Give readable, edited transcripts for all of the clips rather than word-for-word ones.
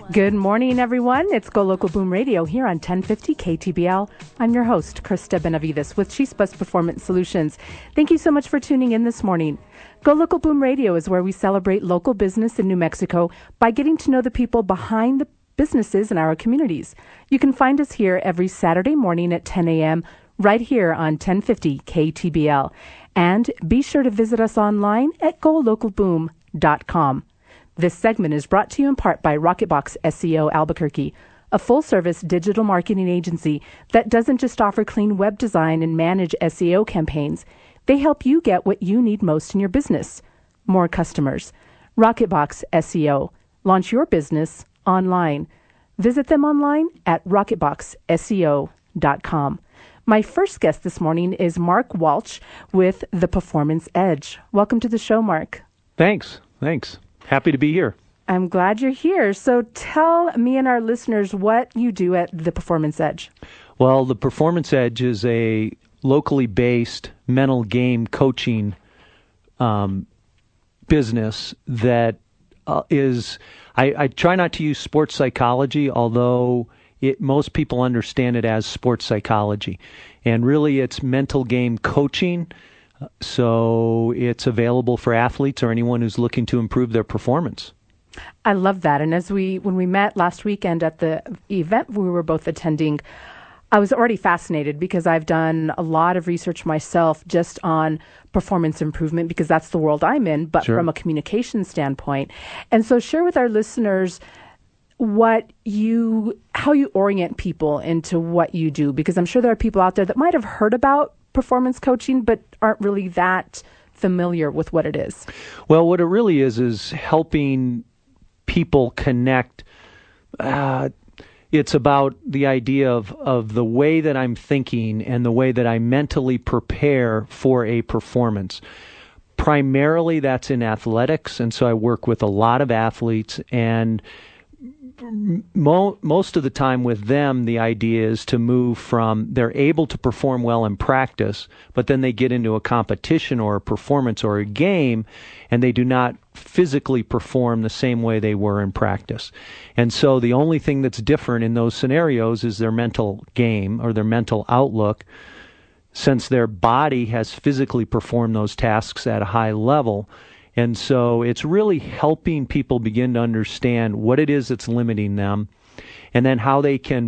Good morning, everyone. It's Go Local Boom Radio here on 1050 KTBL. I'm your host, Krista Benavides with Chispas Performance Solutions. Thank you so much for tuning in this morning. Go Local Boom Radio is where we celebrate local business in New Mexico by getting to know the people behind the businesses in our communities. You can find us here every Saturday morning at 10 a.m. right here on 1050 KTBL. And be sure to visit us online at golocalboom.com. This segment is brought to you in part by Rocketbox SEO Albuquerque, a full-service digital marketing agency that doesn't just offer clean web design and manage SEO campaigns. They help you get what you need most in your business: more customers. Rocketbox SEO. Launch your business online. Visit them online at rocketboxseo.com. My first guest this morning is Mark Walsh with The Performance Edge. Welcome to the show, Mark. Thanks. Happy to be here. I'm glad you're here. So tell me and our listeners what you do at The Performance Edge. Well, The Performance Edge is a locally based mental game coaching business that is, I try not to use sports psychology, although most people understand it as sports psychology. And really it's mental game coaching. So it's available for athletes or anyone who's looking to improve their performance. I love that. And when we met last weekend at the event we were both attending, I was already fascinated because I've done a lot of research myself just on performance improvement because that's the world I'm in, but Sure. From a communication standpoint. And so share with our listeners how you orient people into what you do, because I'm sure there are people out there that might have heard about performance coaching, but aren't really that familiar with what it is. Well, what it really is helping people connect. It's about the idea of the way that I'm thinking and the way that I mentally prepare for a performance. Primarily that's in athletics, and so I work with a lot of athletes, and most of the time with them, the idea is to move from they're able to perform well in practice, but then they get into a competition or a performance or a game, and they do not physically perform the same way they were in practice. And so the only thing that's different in those scenarios is their mental game or their mental outlook, since their body has physically performed those tasks at a high level. And so it's really helping people begin to understand what it is that's limiting them, and then how they can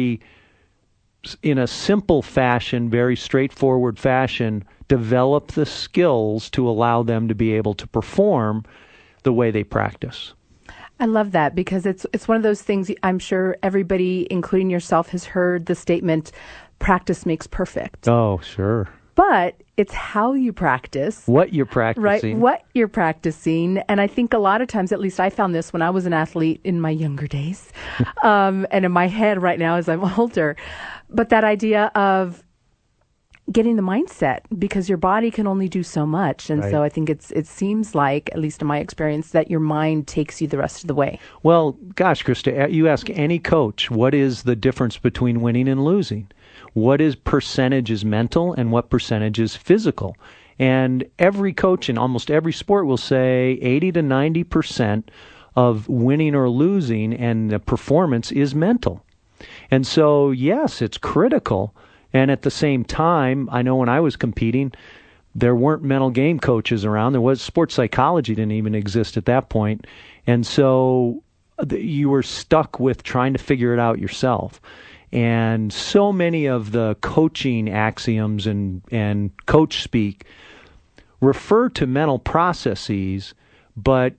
in a simple fashion, very straightforward fashion, develop the skills to allow them to be able to perform the way they practice. I love that because it's one of those things I'm sure everybody, including yourself, has heard the statement, practice makes perfect. Oh, sure. But it's how you practice. What you're practicing. Right, what you're practicing. And I think a lot of times, at least I found this when I was an athlete in my younger days, and in my head right now as I'm older, but that idea of getting the mindset, because your body can only do so much. And Right. So I think it seems like, at least in my experience, that your mind takes you the rest of the way. Well, gosh, Krista, you ask any coach, what is the difference between winning and losing? What is percentage is mental and what percentage is physical? And every coach in almost every sport will say 80 to 90% of winning or losing and the performance is mental. And so, yes, it's critical. And at the same time, I know when I was competing, there weren't mental game coaches around. There was sports psychology didn't even exist at that point. And so you were stuck with trying to figure it out yourself. And so many of the coaching axioms and coach speak refer to mental processes, but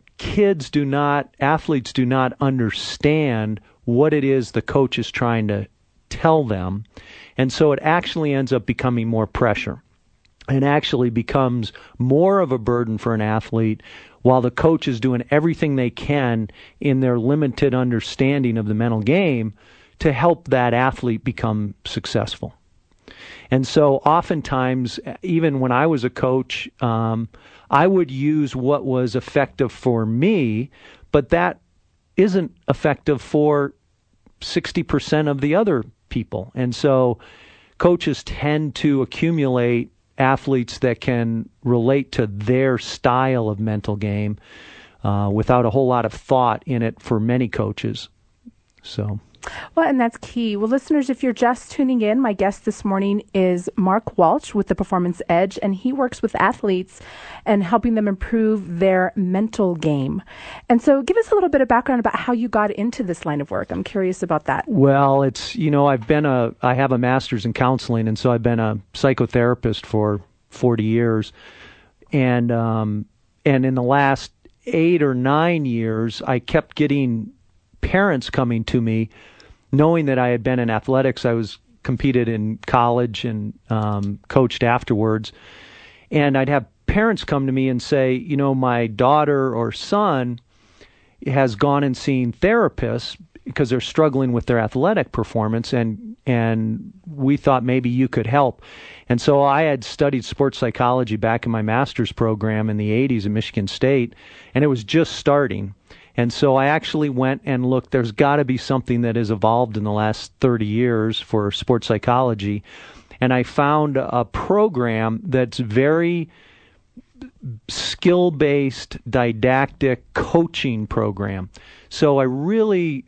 athletes do not understand what it is the coach is trying to tell them. And so it actually ends up becoming more pressure and actually becomes more of a burden for an athlete while the coach is doing everything they can in their limited understanding of the mental game to help that athlete become successful. And so oftentimes, even when I was a coach, I would use what was effective for me, but that isn't effective for 60% of the other people. And so coaches tend to accumulate athletes that can relate to their style of mental game without a whole lot of thought in it for many coaches. So. Well, and that's key. Well, listeners, if you're just tuning in, my guest this morning is Mark Walsh with the Performance Edge, and he works with athletes and helping them improve their mental game. And so give us a little bit of background about how you got into this line of work. I'm curious about that. Well, it's, I have a master's in counseling, and so I've been a psychotherapist for 40 years. And in the last 8 or 9 years, I kept getting parents coming to me knowing that I had been in athletics. I was competed in college and coached afterwards. And I'd have parents come to me and say, my daughter or son has gone and seen therapists because they're struggling with their athletic performance, and we thought maybe you could help. And so I had studied sports psychology back in my master's program in the 80s at Michigan State, and it was just starting. And so I actually went and looked. There's got to be something that has evolved in the last 30 years for sports psychology. And I found a program that's very skill-based, didactic coaching program. So I really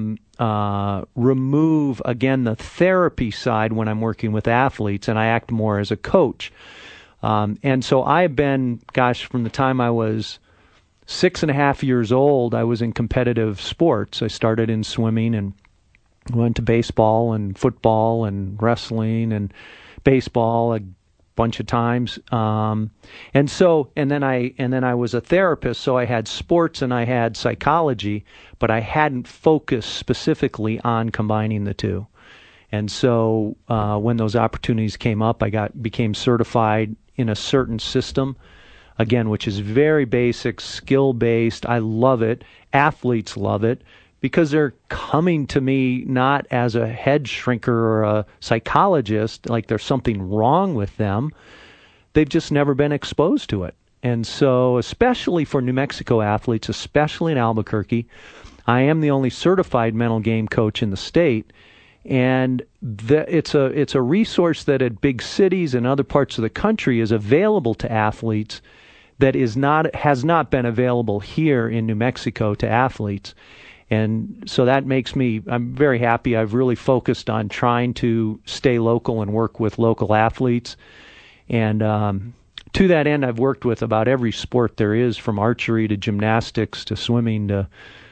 remove, again, the therapy side when I'm working with athletes, and I act more as a coach. And so I've been, from the time I was 6.5 years old, I was in competitive sports. I started in swimming and went to baseball and football and wrestling and baseball a bunch of times. And then I was a therapist, so I had sports and I had psychology, but I hadn't focused specifically on combining the two. And so when those opportunities came up, I became certified in a certain system, again, which is very basic, skill-based. I love it. Athletes love it because they're coming to me not as a head shrinker or a psychologist, like there's something wrong with them. They've just never been exposed to it. And so, especially for New Mexico athletes, especially in Albuquerque, I am the only certified mental game coach in the state. And it's a resource that at big cities and other parts of the country is available to athletes that has not been available here in New Mexico to athletes. And so that makes I'm very happy. I've really focused on trying to stay local and work with local athletes. And to that end, I've worked with about every sport there is, from archery to gymnastics to swimming to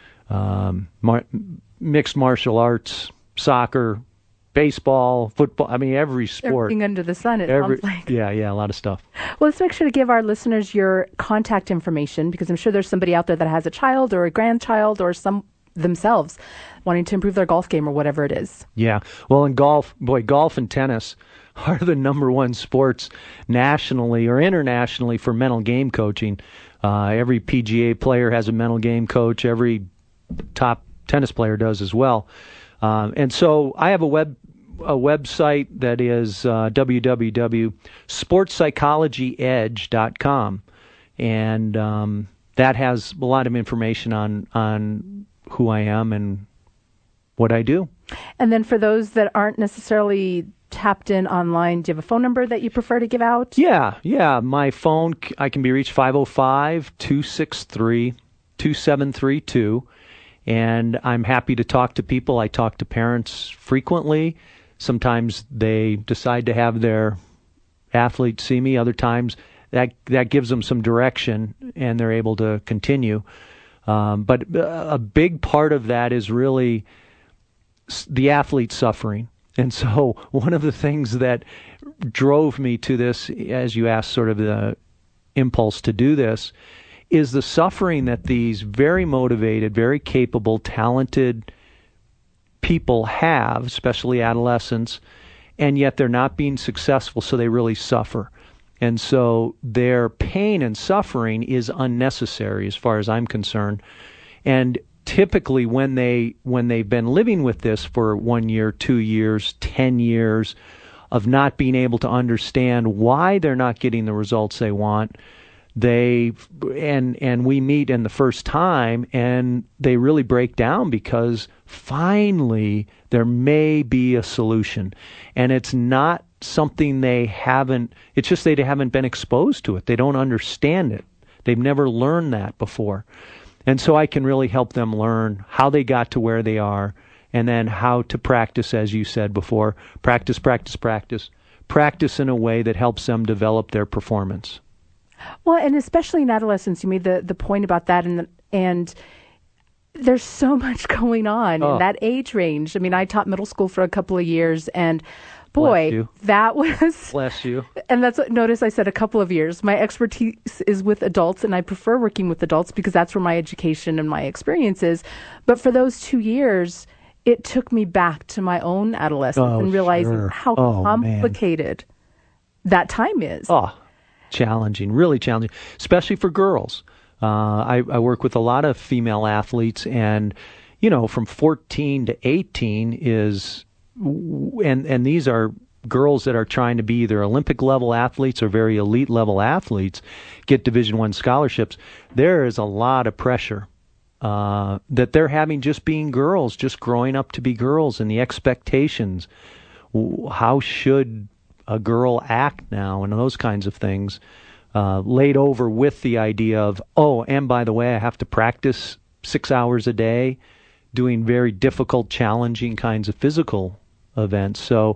mixed martial arts, soccer, baseball, football. I mean, every sport. Everything under the sun, sounds like. Yeah, a lot of stuff. Well, let's make sure to give our listeners your contact information, because I'm sure there's somebody out there that has a child or a grandchild or some themselves wanting to improve their golf game or whatever it is. Yeah. Well, in golf and tennis are the number one sports nationally or internationally for mental game coaching. Every PGA player has a mental game coach. Every top tennis player does as well. And so I have a website that is www.sportspsychologyedge.com, and that has a lot of information on who I am and what I do. And then for those that aren't necessarily tapped in online, do you have a phone number that you prefer to give out? Yeah. My phone, I can be reached 505-263-2732. And I'm happy to talk to people. I talk to parents frequently. Sometimes they decide to have their athlete see me. Other times that gives them some direction and they're able to continue. But a big part of that is really the athlete suffering. And so one of the things that drove me to this, as you asked, sort of the impulse to do this, is the suffering that these very motivated, very capable, talented people have, especially adolescents, and yet they're not being successful, so they really suffer. And so their pain and suffering is unnecessary as far as I'm concerned. And typically when they've been living with this for 1 year, 2 years, 10 years of not being able to understand why they're not getting the results they want, we meet in the first time and they really break down because finally there may be a solution. And it's not something it's just they haven't been exposed to it. They don't understand it. They've never learned that before. And so I can really help them learn how they got to where they are and then how to practice, as you said before, practice in a way that helps them develop their performance. Well, and especially in adolescence, you made the point about that, and there's so much going on in that age range. I mean, I taught middle school for a couple of years, and boy, that was... Bless you. And that's what, notice I said a couple of years. My expertise is with adults, and I prefer working with adults because that's where my education and my experience is. But for those 2 years, it took me back to my own adolescence and realizing how complicated that time is. Challenging, really challenging, especially for girls. I work with a lot of female athletes, and, from 14 to 18 is, and these are girls that are trying to be either Olympic level athletes or very elite level athletes, get Division I scholarships. There is a lot of pressure that they're having just being girls, just growing up to be girls, and the expectations. How should a girl act now, and those kinds of things, laid over with the idea of, and by the way, I have to practice 6 hours a day, doing very difficult, challenging kinds of physical events. So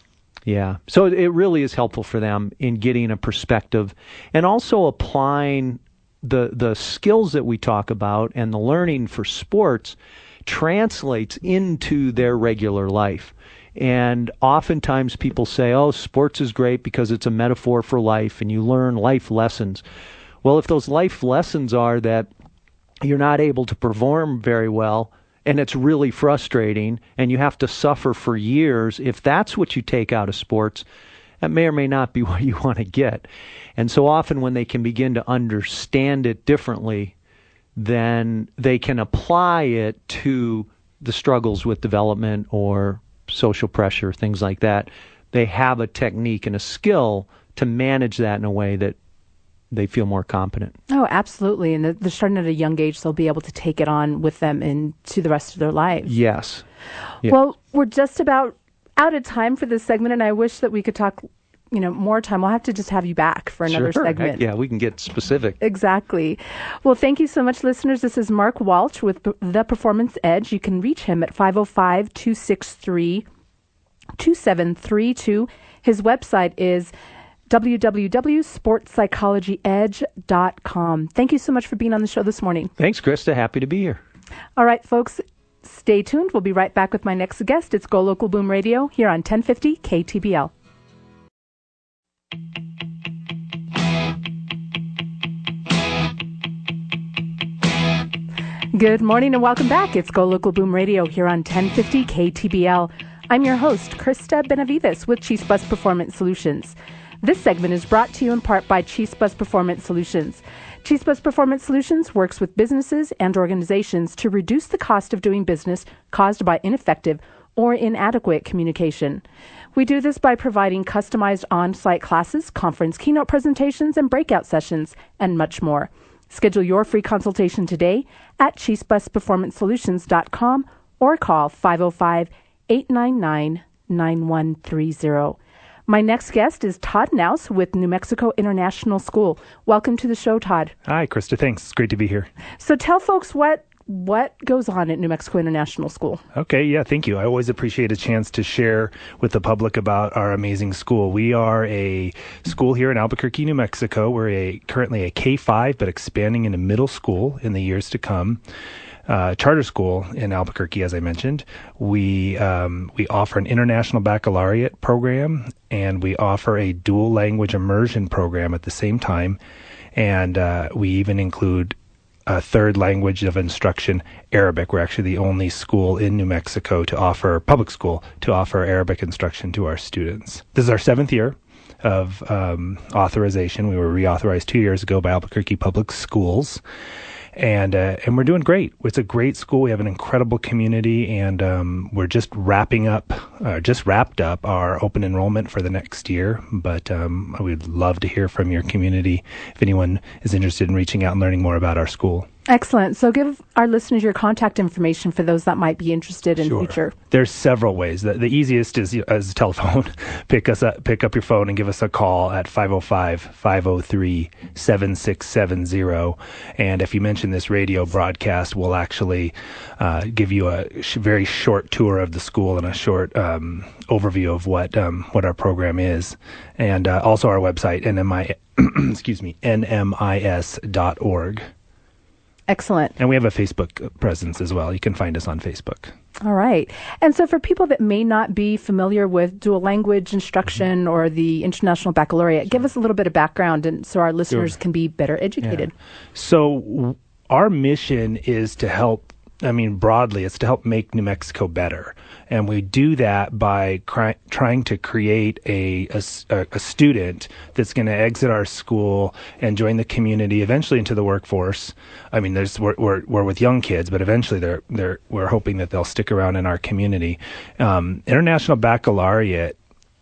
it really is helpful for them in getting a perspective, and also applying the skills that we talk about, and the learning for sports translates into their regular life. And oftentimes people say, sports is great because it's a metaphor for life and you learn life lessons. Well, if those life lessons are that you're not able to perform very well and it's really frustrating and you have to suffer for years, if that's what you take out of sports, that may or may not be what you want to get. And so often when they can begin to understand it differently, then they can apply it to the struggles with development or social pressure, things like that. They have a technique and a skill to manage that in a way that they feel more competent. Oh, absolutely. And they're starting at a young age, they'll be able to take it on with them into the rest of their lives. Yes. Well, we're just about out of time for this segment, and I wish that we could talk more time. We'll have to just have you back for another segment. Yeah, we can get specific. Exactly. Well, thank you so much, listeners. This is Mark Walsh with The Performance Edge. You can reach him at 505-263-2732. His website is www.sportspsychologyedge.com. Thank you so much for being on the show this morning. Thanks, Krista. Happy to be here. All right, folks, stay tuned. We'll be right back with my next guest. It's Go Local Boom Radio here on 1050 KTBL. Good morning and welcome back. It's Go Local Boom Radio here on 1050 KTBL. I'm your host, Krista Benavides with Chispas Performance Solutions. This segment is brought to you in part by Chispas Performance Solutions. Chispas Performance Solutions works with businesses and organizations to reduce the cost of doing business caused by ineffective or inadequate communication. We do this by providing customized on-site classes, conference keynote presentations, and breakout sessions, and much more. Schedule your free consultation today at chispusperformancesolutions.com or call 505-899-9130. My next guest is Todd Naus with New Mexico International School. Welcome to the show, Todd. Hi, Krista. Thanks. It's great to be here. So tell folks what goes on at New Mexico International School. Okay, yeah, thank you. I always appreciate a chance to share with the public about our amazing school. We are a school here in Albuquerque, New Mexico. We're currently a K-5, but expanding into middle school in the years to come. Charter school in Albuquerque, as I mentioned. We offer an international baccalaureate program, and we offer a dual language immersion program at the same time. And we even include a third language of instruction, Arabic. We're actually the only school in New Mexico public school to offer Arabic instruction to our students. This is our 7th year of authorization. We were reauthorized 2 years ago by Albuquerque Public Schools. And we're doing great. It's a great school. We have an incredible community, and we're just wrapped up our open enrollment for the next year. But we'd love to hear from your community if anyone is interested in reaching out and learning more about our school. Excellent. So give our listeners your contact information for those that might be interested in future. There's several ways. The easiest is telephone. Pick up your phone and give us a call at 505-503-7670. And if you mention this radio broadcast, we'll actually give you a very short tour of the school and a short overview of what our program is. And also our website, nmis.org. Excellent. And we have a Facebook presence as well. You can find us on Facebook. All right. And so for people that may not be familiar with dual language instruction or the International Baccalaureate, give us a little bit of background and so our listeners can be better educated. Yeah. So our mission is to help, broadly, it's to help make New Mexico better. And we do that by trying to create a student that's going to exit our school and join the community, eventually into the workforce. We're with young kids, but eventually we're hoping that they'll stick around in our community. International Baccalaureate,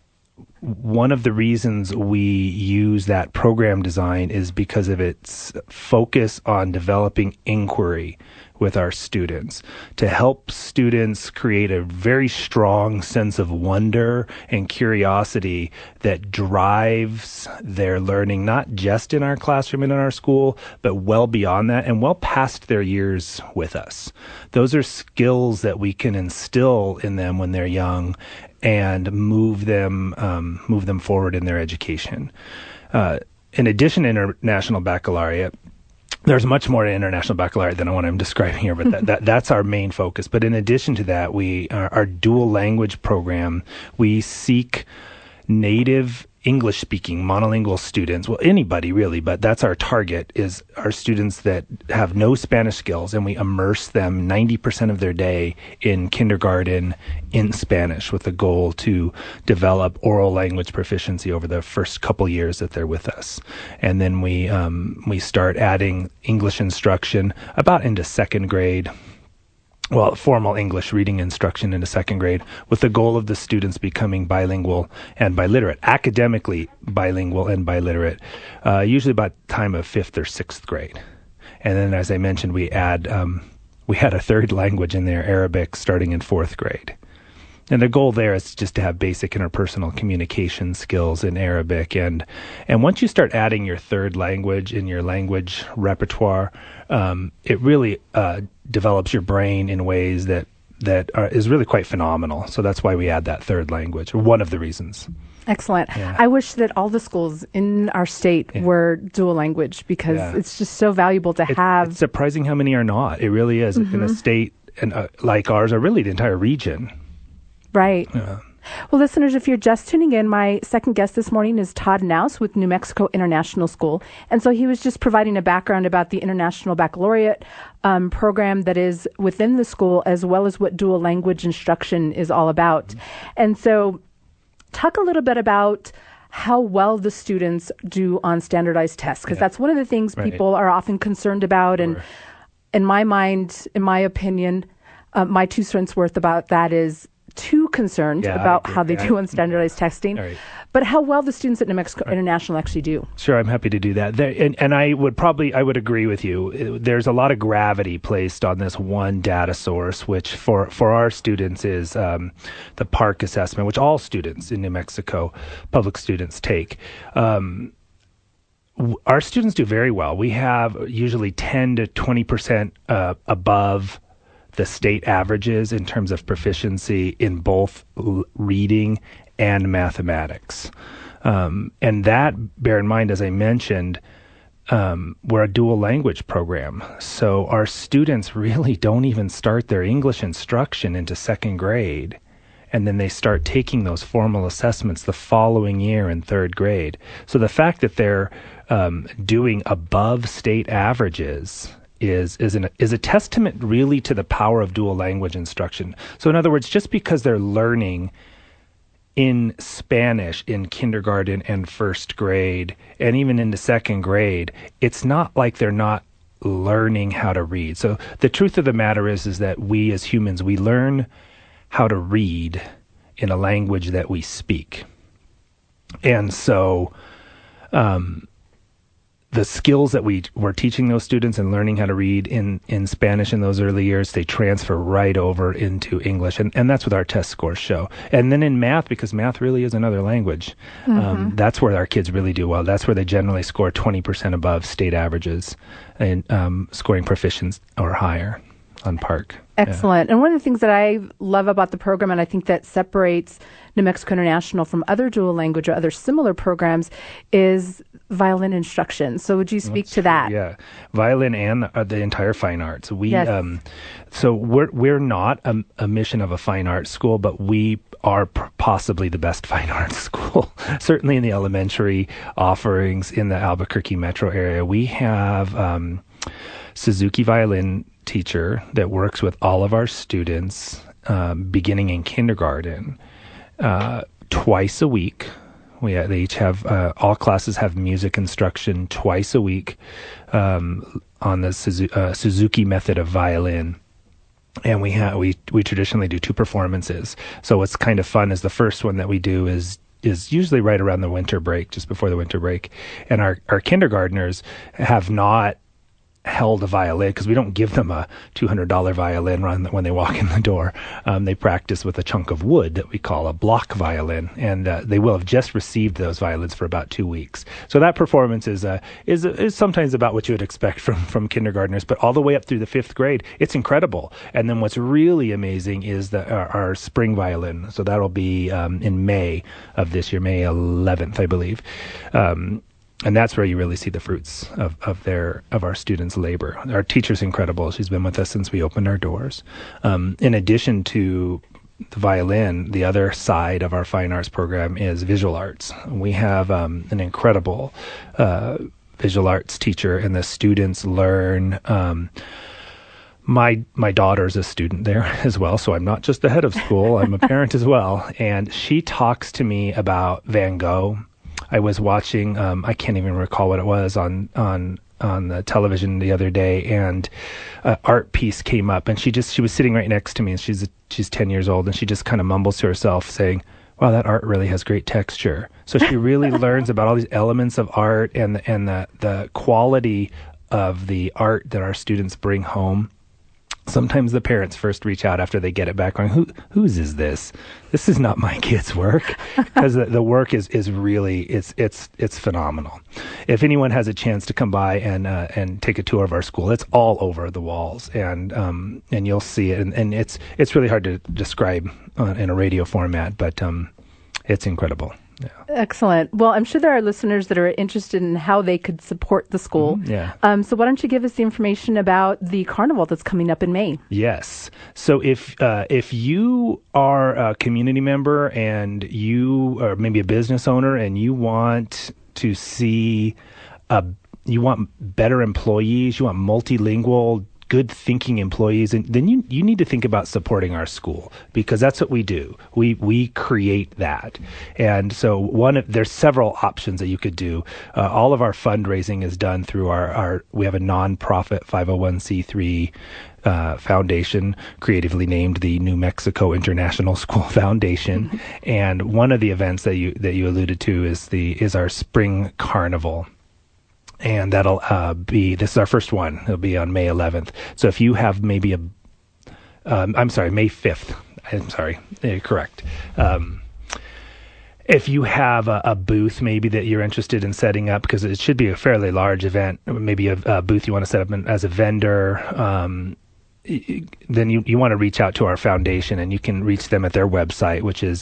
one of the reasons we use that program design is because of its focus on developing inquiry with our students, to help students create a very strong sense of wonder and curiosity that drives their learning, not just in our classroom and in our school, but well beyond that and well past their years with us. Those are skills that we can instill in them when they're young and move them forward in their education. In addition to International Baccalaureate, there's much more to International Baccalaureate than what I'm describing here, but that's our main focus. But in addition to that, our dual language program, we seek native English-speaking monolingual students, well, anybody really, but that's our target, is our students that have no Spanish skills, and we immerse them 90% of their day in kindergarten in Spanish with the goal to develop oral language proficiency over the first couple years that they're with us. And then we start adding English instruction about into second grade, formal English reading instruction into second grade, with the goal of the students becoming bilingual and biliterate, academically bilingual and biliterate, usually about the time of 5th or 6th grade. And then, as I mentioned, we had a third language in there, Arabic, starting in 4th grade. And the goal there is just to have basic interpersonal communication skills in Arabic. And once you start adding your third language in your language repertoire, it really develops your brain in ways that is really quite phenomenal. So that's why we add that third language, or one of the reasons. Excellent. Yeah. I wish that all the schools in our state were dual language, because it's just so valuable to have. It's surprising how many are not. It really is. In a state like ours, or really the entire region. Right. Yeah. Well, listeners, if you're just tuning in, my second guest this morning is Todd Naus with New Mexico International School. And so he was just providing a background about the International Baccalaureate program that is within the school, as well as what dual language instruction is all about. Mm-hmm. And so talk a little bit about how well the students do on standardized tests, because that's one of the things people are often concerned about. And in my mind, in my opinion, my 2 cents worth about that is too concerned about how they do on standardized testing, but how well the students at New Mexico International actually do. Sure, I'm happy to do that. And I would agree with you. There's a lot of gravity placed on this one data source, which for our students is the PARCC assessment, which all students in New Mexico, public students, take. Our students do very well. We have usually 10 to 20% above the state averages in terms of proficiency in both reading and mathematics. And that, bear in mind, as I mentioned, we're a dual language program. So our students really don't even start their English instruction into second grade. And then they start taking those formal assessments the following year in third grade. So the fact that they're doing above state averages is a testament really to the power of dual language instruction. So in other words, just because they're learning in Spanish in kindergarten and first grade and even into second grade, it's not like they're not learning how to read. So the truth of the matter is that we as humans, we learn how to read in a language that we speak. And so the skills that we're teaching those students and learning how to read in Spanish in those early years, they transfer right over into English. And that's what our test scores show. And then in math, because math really is another language, that's where our kids really do well. That's where they generally score 20% above state averages and scoring proficiency or higher on PARCC. Excellent. Yeah. And one of the things that I love about the program, and I think that separates New Mexico International from other dual language or other similar programs, is violin instruction. So would you speak to that? Yeah, violin and the entire fine arts. So we're not a mission of a fine arts school, but we are possibly the best fine arts school. Certainly in the elementary offerings in the Albuquerque metro area, we have Suzuki violin teacher that works with all of our students beginning in kindergarten twice a week. They each have all classes have music instruction twice a week on the Suzuki method of violin. And we traditionally do 2 performances. So what's kind of fun is the first one that we do is usually right around the winter break, just before the winter break. And our kindergartners have not held a violin because we don't give them a $200 violin when they walk in the door. They practice with a chunk of wood that we call a block violin, and they will have just received those violins for about 2 weeks. So that performance is sometimes about what you would expect from kindergartners, but all the way up through the 5th grade, it's incredible. And then what's really amazing is our spring violin. So that'll be in May of this year, May 11th, I believe. And that's where you really see the fruits of our students' labor. Our teacher's incredible. She's been with us since we opened our doors. In addition to the violin, the other side of our fine arts program is visual arts. We have an incredible visual arts teacher, and the students learn. My daughter's a student there as well, so I'm not just the head of school. I'm a parent as well, and she talks to me about Van Gogh. I was watching, I can't even recall what it was on the television the other day, and an art piece came up, and she was sitting right next to me, and she's 10 years old, and she just kind of mumbles to herself saying, wow, that art really has great texture. So she really learns about all these elements of art and the quality of the art that our students bring home. Sometimes the parents first reach out after they get it back going, whose is this? This is not my kid's work, because the work is really it's phenomenal. If anyone has a chance to come by and take a tour of our school, it's all over the walls, and you'll see it, and it's really hard to describe in a radio format, but it's incredible. Yeah. Excellent. Well, I'm sure there are listeners that are interested in how they could support the school. Yeah. So why don't you give us the information about the carnival that's coming up in May? Yes. So if you are a community member and you are maybe a business owner and you want to see you want better employees, you want multilingual, good thinking employees, and then you need to think about supporting our school, because that's what we do. We create that. And so there's several options that you could do. All of our fundraising is done through we have a nonprofit 501c3 foundation, creatively named the New Mexico International School Foundation. Mm-hmm. And one of the events that you alluded to is our spring carnival. And that'll this is our first one. It'll be on May 11th. So if you have maybe May 5th. I'm sorry, correct. If you have a booth maybe that you're interested in setting up, because it should be a fairly large event, maybe a booth you want to set up as a vendor, then you want to reach out to our foundation, and you can reach them at their website, which is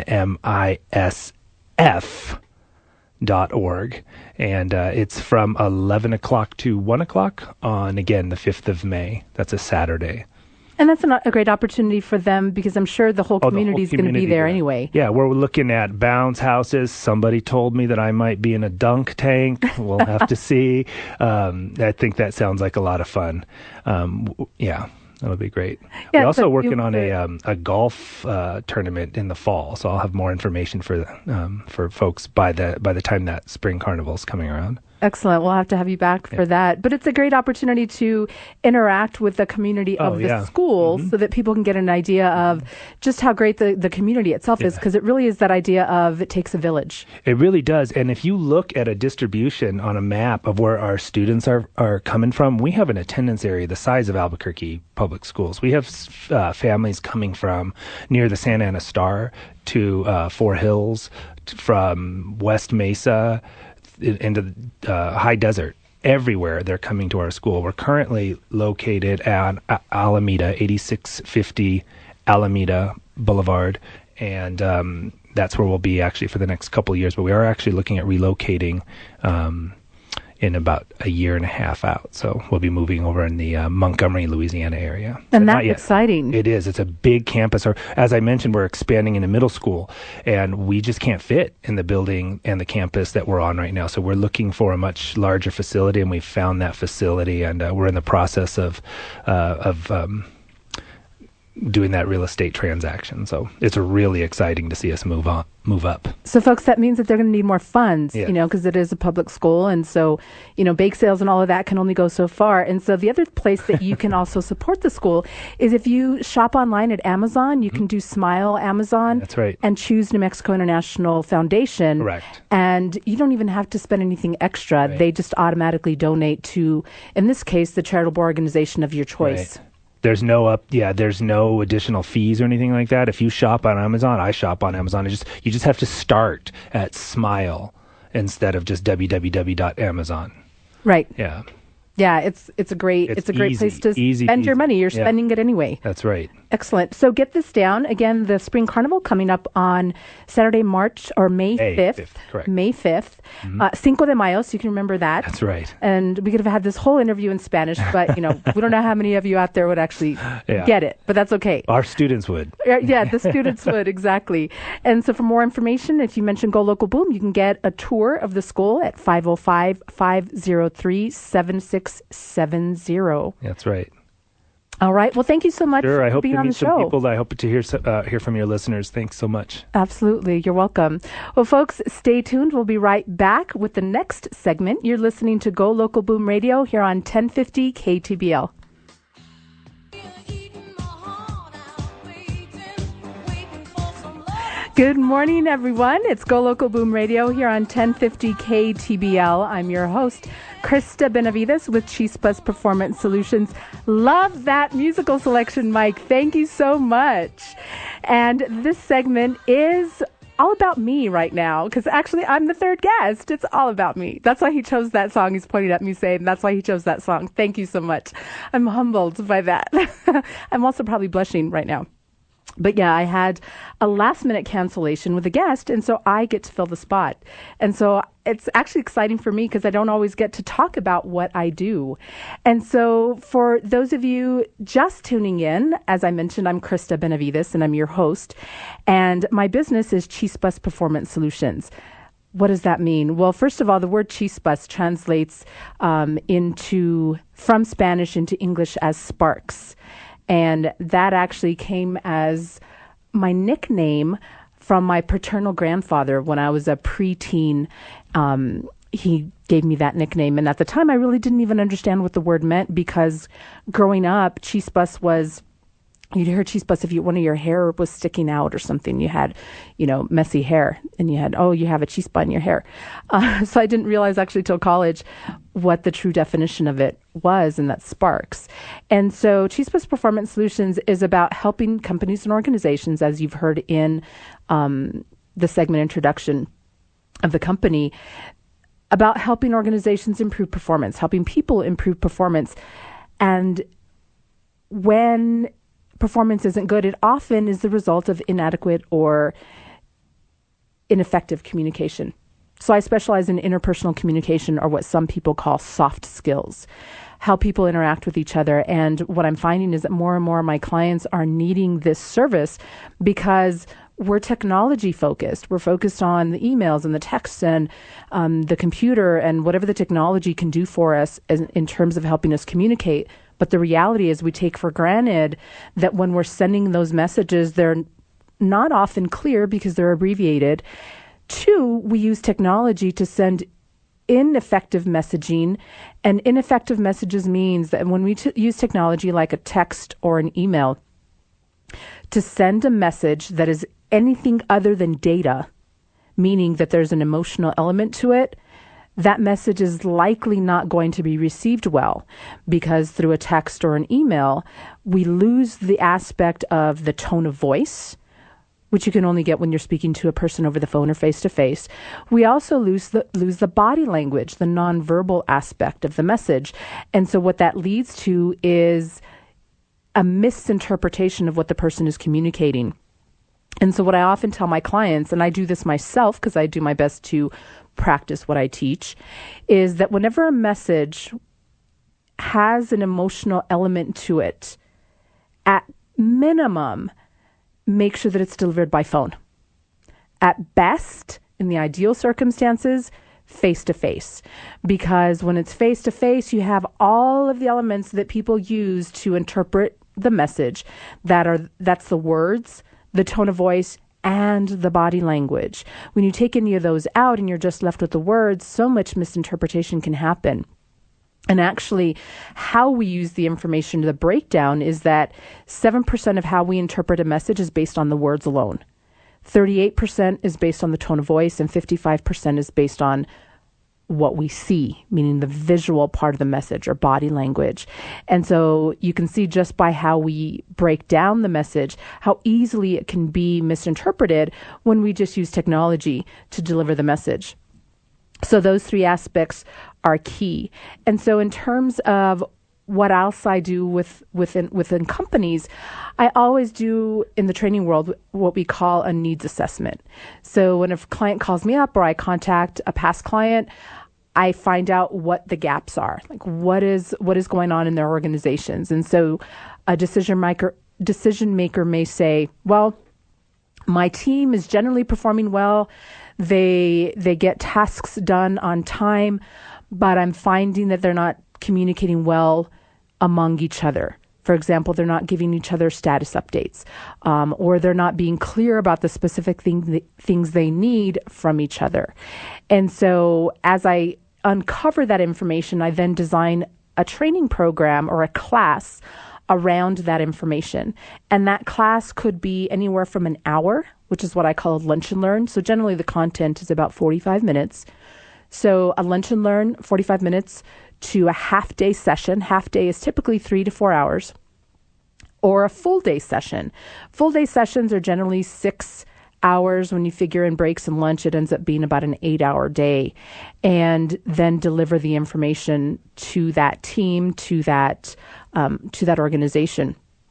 nmisf.org, and it's from 11 o'clock to 1 o'clock on, again, the 5th of May. That's a Saturday. And that's a great opportunity for them, because I'm sure the whole community is going to be there anyway. Yeah, we're looking at bounce houses. Somebody told me that I might be in a dunk tank. We'll have to see. I think that sounds like a lot of fun. Yeah. That'll be great. Yeah, we're also working on a golf tournament in the fall, so I'll have more information for folks by the time that spring carnival is coming around. Excellent. We'll have to have you back for that. But it's a great opportunity to interact with the community of the school so that people can get an idea of just how great the community itself is, because it really is that idea of it takes a village. It really does. And if you look at a distribution on a map of where our students are coming from, we have an attendance area the size of Albuquerque Public Schools. We have families coming from near the Santa Ana Star to Fort Hills, from West Mesa into the high desert. Everywhere they're coming to our school. We're currently located at Alameda, 8650 Alameda Boulevard, and that's where we'll be actually for the next couple of years. But we are actually looking at relocating in about a year and a half out. So we'll be moving over in the Montgomery, Louisiana area. And that's exciting. It is. It's a big campus. Or, as I mentioned, we're expanding into middle school, and we just can't fit in the building and the campus that we're on right now. So we're looking for a much larger facility, and we found that facility, and we're in the process of doing that real estate transaction. So it's really exciting to see us move up. So folks, that means that they're going to need more funds, because it is a public school. And so, bake sales and all of that can only go so far. And so the other place that you can also support the school is if you shop online at Amazon, you can do Smile Amazon. That's right. And choose New Mexico International Foundation. Correct. And you don't even have to spend anything extra. Right. They just automatically donate to, in this case, the charitable organization of your choice. Right. There's no additional fees or anything like that. If you shop on Amazon, I shop on Amazon. You just have to start at Smile instead of just www.amazon. Right. Yeah. Yeah, it's a great place to spend your money. You're spending it anyway. That's right. Excellent. So get this down. Again, the Spring Carnival coming up on Saturday, May 5th. Correct. May 5th. Cinco de Mayo, so you can remember that. That's right. And we could have had this whole interview in Spanish, but, we don't know how many of you out there would actually get it, but that's okay. Our students would. Yeah, the students would, exactly. And so for more information, if you mention Go Local Boom, you can get a tour of the school at 505-503-7670. That's right. All right. Well, thank you so much for being on the show. People. I hope to hear from your listeners. Thanks so much. Absolutely. You're welcome. Well, folks, stay tuned. We'll be right back with the next segment. You're listening to Go Local Boom Radio here on 1050 KTBL. Good morning, everyone. It's Go Local Boom Radio here on 1050 KTBL. I'm your host, Krista Benavides with Chispas Performance Solutions. Love that musical selection, Mike. Thank you so much. And this segment is all about me right now, because actually I'm the third guest. It's all about me. That's why he chose that song. He's pointing at me saying, that's why he chose that song. Thank you so much. I'm humbled by that. I'm also probably blushing right now. But yeah, I had a last minute cancellation with a guest, and so I get to fill the spot. And so it's actually exciting for me because I don't always get to talk about what I do. And so for those of you just tuning in, as I mentioned, I'm Krista Benavides and I'm your host. And my business is Chispas Performance Solutions. What does that mean? Well, first of all, the word chispas translates from Spanish into English as sparks. And that actually came as my nickname from my paternal grandfather when I was a preteen. He gave me that nickname. And at the time, I really didn't even understand what the word meant, because growing up, chispas was, you'd hear chispas if one of your hair was sticking out or something. You had, messy hair, and you had, you have a chispa in your hair. So I didn't realize actually till college what the true definition of it was, and that's sparks. And so Chispas Performance Solutions is about helping companies and organizations, as you've heard in the segment introduction of the company, about helping organizations improve performance, helping people improve performance. And when performance isn't good, it often is the result of inadequate or ineffective communication. So I specialize in interpersonal communication, or what some people call soft skills, how people interact with each other. And what I'm finding is that more and more of my clients are needing this service because we're technology focused. We're focused on the emails and the texts and the computer and whatever the technology can do for us in terms of helping us communicate. But the reality is we take for granted that when we're sending those messages, they're not often clear because they're abbreviated. 2, we use technology to send ineffective messaging. And ineffective messages means that when we use technology like a text or an email to send a message that is anything other than data, meaning that there's an emotional element to it, that message is likely not going to be received well, because through a text or an email, we lose the aspect of the tone of voice, which you can only get when you're speaking to a person over the phone or face to face. We also lose the body language, the nonverbal aspect of the message. And so what that leads to is a misinterpretation of what the person is communicating. And so what I often tell my clients, and I do this myself because I do my best to practice what I teach, is that whenever a message has an emotional element to it, at minimum, make sure that it's delivered by phone. At best, in the ideal circumstances, face-to-face. Because when it's face-to-face, you have all of the elements that people use to interpret the message. That's the words, the tone of voice, and the body language. When you take any of those out and you're just left with the words, so much misinterpretation can happen. And actually, how we use the information, the breakdown, is that 7% of how we interpret a message is based on the words alone. 38% is based on the tone of voice, and 55% is based on what we see, meaning the visual part of the message or body language. And so you can see just by how we break down the message, how easily it can be misinterpreted when we just use technology to deliver the message. So those three aspects are key. And so in terms of what else I do within companies, I always do in the training world what we call a needs assessment. So when a client calls me up or I contact a past client, I find out what the gaps are, like what is going on in their organizations. And so a decision maker may say, well, my team is generally performing well. They get tasks done on time, but I'm finding that they're not communicating well among each other. For example, they're not giving each other status updates, or they're not being clear about the specific things they need from each other. And so as I uncover that information, I then design a training program or a class around that information. And that class could be anywhere from an hour, which is what I call lunch and learn. So generally the content is about 45 minutes. So a lunch and learn, 45 minutes, to a half-day session. Half-day is typically 3 to 4 hours. Or a full-day session. Full-day sessions are generally 6 hours. When you figure in breaks and lunch, it ends up being about an 8-hour day. And then deliver the information to that team, to that organization.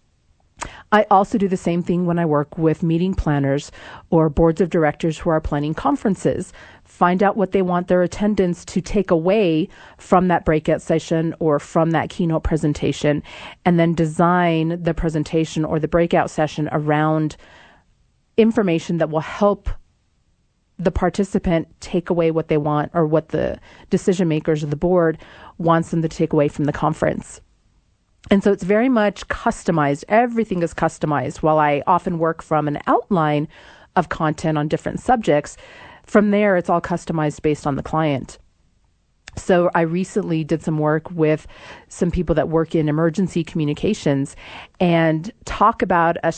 I also do the same thing when I work with meeting planners or boards of directors who are planning conferences. Find out what they want their attendance to take away from that breakout session or from that keynote presentation, and then design the presentation or the breakout session around information that will help the participant take away what they want, or what the decision makers of the board wants them to take away from the conference. And so it's very much customized. Everything is customized. While I often work from an outline of content on different subjects, from there it's all customized based on the client. So I recently did some work with some people that work in emergency communications and talk about a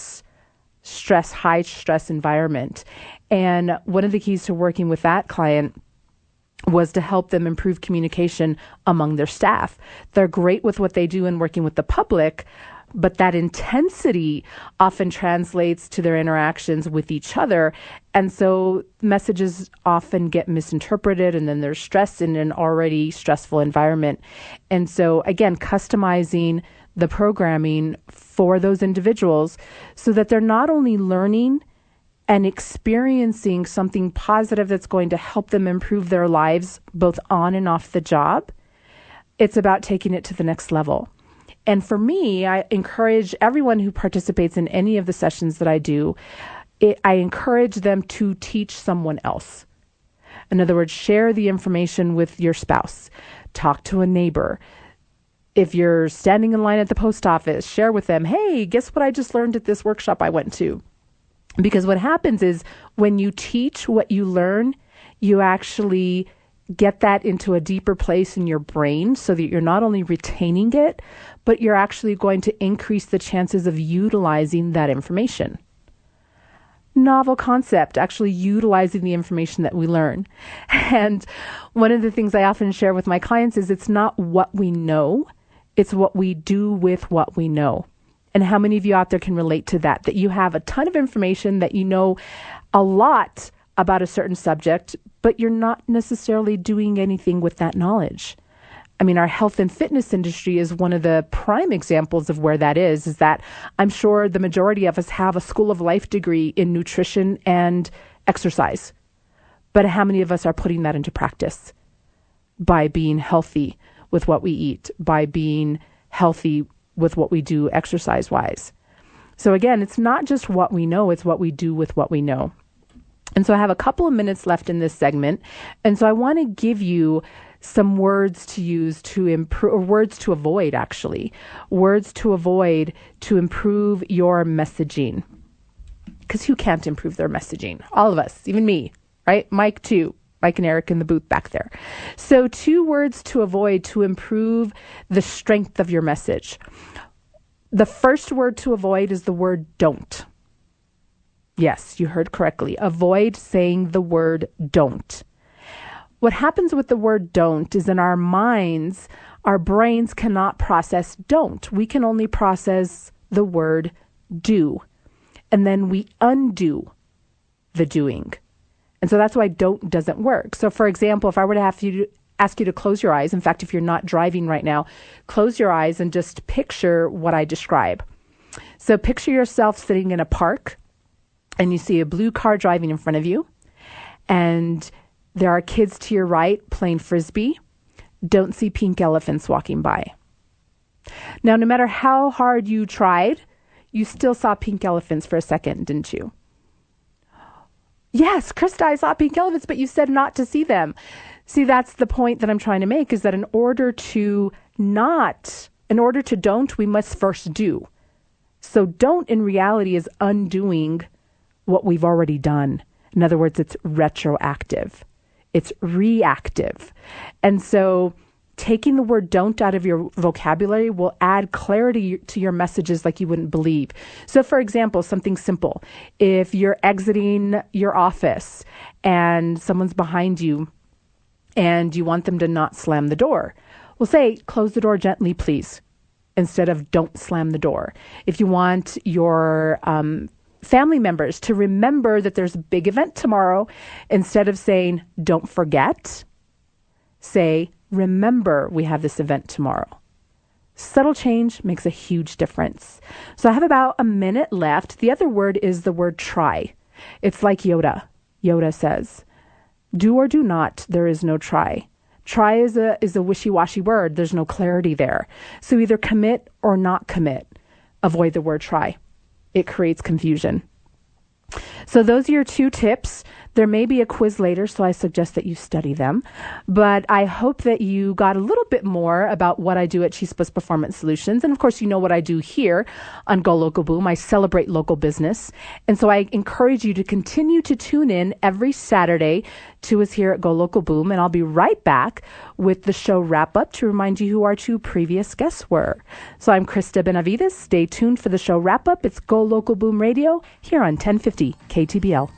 high stress environment. And one of the keys to working with that client was to help them improve communication among their staff. They're great with what they do in working with the public, but that intensity often translates to their interactions with each other. And so messages often get misinterpreted, and then there's stress in an already stressful environment. And so again, customizing the programming for those individuals so that they're not only learning and experiencing something positive that's going to help them improve their lives both on and off the job, it's about taking it to the next level. And for me, I encourage everyone who participates in any of the sessions that I do, I encourage them to teach someone else. In other words, share the information with your spouse, talk to a neighbor. If you're standing in line at the post office, share with them, hey, guess what I just learned at this workshop I went to? Because what happens is when you teach what you learn, you actually get that into a deeper place in your brain so that you're not only retaining it, but you're actually going to increase the chances of utilizing that information. Novel concept, actually utilizing the information that we learn. And one of the things I often share with my clients is it's not what we know, it's what we do with what we know. And how many of you out there can relate to that? That you have a ton of information, that you know a lot about a certain subject, but you're not necessarily doing anything with that knowledge. I mean, our health and fitness industry is one of the prime examples of where that is that I'm sure the majority of us have a School of Life degree in nutrition and exercise. But how many of us are putting that into practice by being healthy with what we eat, by being healthy with what we do exercise-wise? So again, it's not just what we know, it's what we do with what we know. And so I have a couple of minutes left in this segment. And so I want to give you some words to use to improve, or words to avoid, actually. Words to avoid to improve your messaging. Because who can't improve their messaging? All of us, even me, right? Mike too. Mike and Eric in the booth back there. So 2 words to avoid to improve the strength of your message. The first word to avoid is the word don't. Yes, you heard correctly. Avoid saying the word don't. What happens with the word don't is in our minds, our brains cannot process don't. We can only process the word do. And then we undo the doing. And so that's why don't doesn't work. So for example, if I were to ask you to close your eyes, in fact, if you're not driving right now, close your eyes and just picture what I describe. So picture yourself sitting in a park and you see a blue car driving in front of you, and there are kids to your right playing Frisbee. Don't see pink elephants walking by. Now, no matter how hard you tried, you still saw pink elephants for a second, didn't you? Yes, Krista, I saw pink elephants, but you said not to see them. See, that's the point that I'm trying to make, is that in order to don't, we must first do. So don't in reality is undoing what we've already done. In other words, it's retroactive. It's reactive. And so taking the word don't out of your vocabulary will add clarity to your messages like you wouldn't believe. So for example, something simple. If you're exiting your office and someone's behind you and you want them to not slam the door, well, say, close the door gently, please, instead of don't slam the door. If you want your family members to remember that there's a big event tomorrow, instead of saying, don't forget, say, remember we have this event tomorrow. Subtle change makes a huge difference. So I have about a minute left. The other word is the word try. It's like Yoda. Yoda says, do or do not, there is no try. Try is a wishy-washy word. There's no clarity there. So either commit or not commit. Avoid the word try. It creates confusion. So those are your 2 tips. There may be a quiz later, so I suggest that you study them. But I hope that you got a little bit more about what I do at Chispas Performance Solutions. And of course, you know what I do here on Go Local Boom. I celebrate local business. And so I encourage you to continue to tune in every Saturday to us here at Go Local Boom. And I'll be right back with the show wrap up to remind you who our 2 previous guests were. So I'm Krista Benavides. Stay tuned for the show wrap up. It's Go Local Boom Radio here on 1050 KTBL.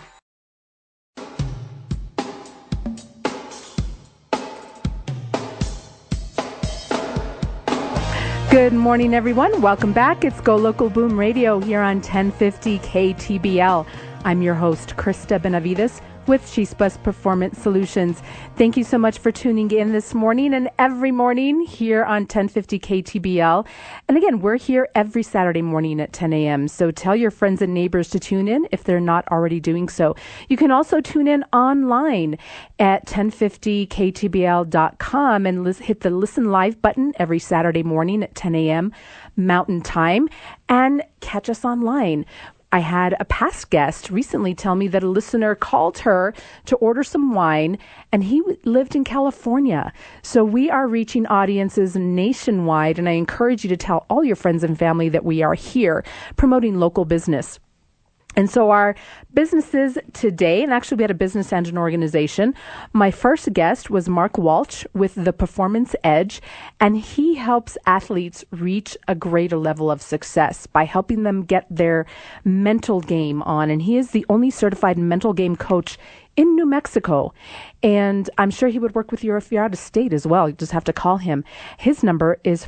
Good morning, everyone. Welcome back. It's Go Local Boom Radio here on 1050 KTBL. I'm your host, Krista Benavides, with Chispas Performance Solutions. Thank you so much for tuning in this morning and every morning here on 1050 KTBL. And again, we're here every Saturday morning at 10 a.m. So tell your friends and neighbors to tune in if they're not already doing so. You can also tune in online at 1050ktbl.com and hit the listen live button every Saturday morning at 10 a.m. Mountain Time and catch us online. I had a past guest recently tell me that a listener called her to order some wine, and he lived in California. So we are reaching audiences nationwide, and I encourage you to tell all your friends and family that we are here promoting local business. And so our businesses today, and actually we had a business and an organization. My first guest was Mark Walsh with The Performance Edge, and he helps athletes reach a greater level of success by helping them get their mental game on. And he is the only certified mental game coach in New Mexico. And I'm sure he would work with you if you're out of state as well. You just have to call him. His number is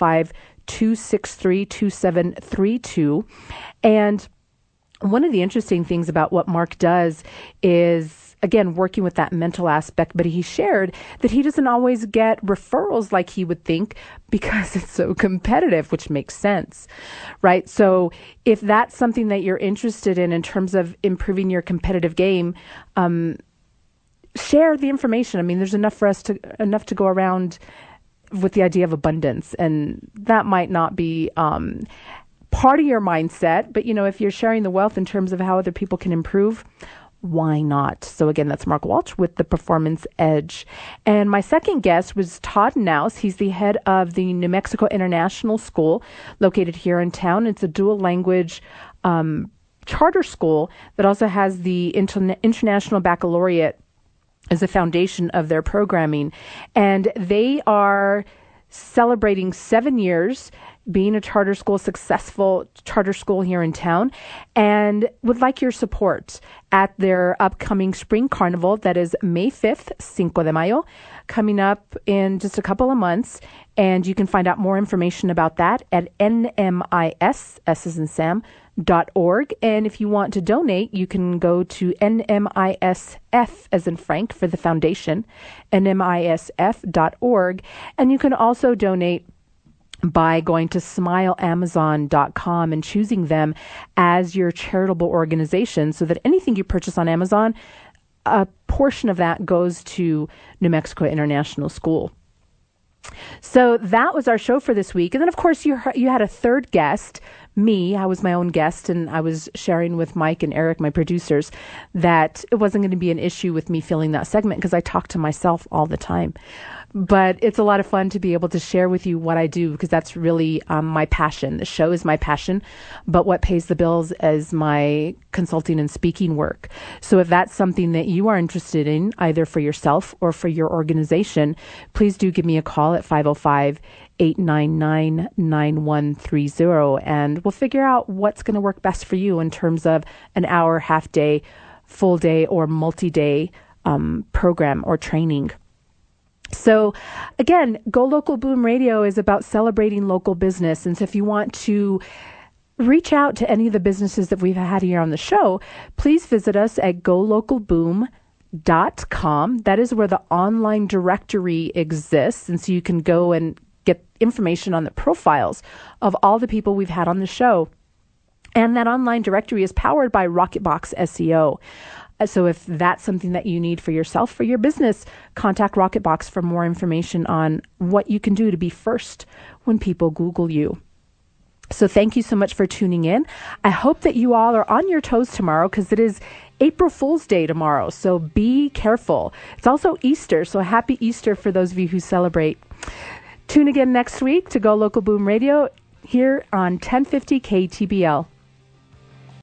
505-263-2732. And one of the interesting things about what Mark does is, again, working with that mental aspect, but he shared that he doesn't always get referrals like he would think because it's so competitive, which makes sense, right? So if that's something that you're interested in terms of improving your competitive game, share the information. I mean, there's enough to go around with the idea of abundance, and that might not be part of your mindset, but if you're sharing the wealth in terms of how other people can improve, why not? So again, that's Mark Walsh with The Performance Edge. And my second guest was Todd Naus. He's the head of the New Mexico International School located here in town. It's a dual language charter school that also has the International Baccalaureate as a foundation of their programming. And they are celebrating 7 years being a charter school, successful charter school here in town, and would like your support at their upcoming spring carnival that is May 5th, Cinco de Mayo, coming up in just a couple of months. And you can find out more information about that at nmis, S as in Sam, .org. And if you want to donate, you can go to NMISF as in Frank for the foundation, nmisf.org. And you can also donate by going to smileamazon.com and choosing them as your charitable organization so that anything you purchase on Amazon, a portion of that goes to New Mexico International School. So that was our show for this week. And then, of course, you had a third guest, me. I was my own guest, and I was sharing with Mike and Eric, my producers, that it wasn't going to be an issue with me filling that segment because I talk to myself all the time. But it's a lot of fun to be able to share with you what I do because that's really my passion. The show is my passion, but what pays the bills is my consulting and speaking work. So if that's something that you are interested in, either for yourself or for your organization, please do give me a call at 505-899-9130, and we'll figure out what's going to work best for you in terms of an hour, half day, full day, or multi-day program or training. So again, Go Local Boom Radio is about celebrating local business. And so if you want to reach out to any of the businesses that we've had here on the show, please visit us at golocalboom.com. That is where the online directory exists. And so you can go and get information on the profiles of all the people we've had on the show. And that online directory is powered by Rocketbox SEO. So if that's something that you need for yourself, for your business, contact Rocketbox for more information on what you can do to be first when people Google you. So thank you so much for tuning in. I hope that you all are on your toes tomorrow because it is April Fool's Day tomorrow. So be careful. It's also Easter. So happy Easter for those of you who celebrate. Tune again next week to Go Local Boom Radio here on 1050 KTBL.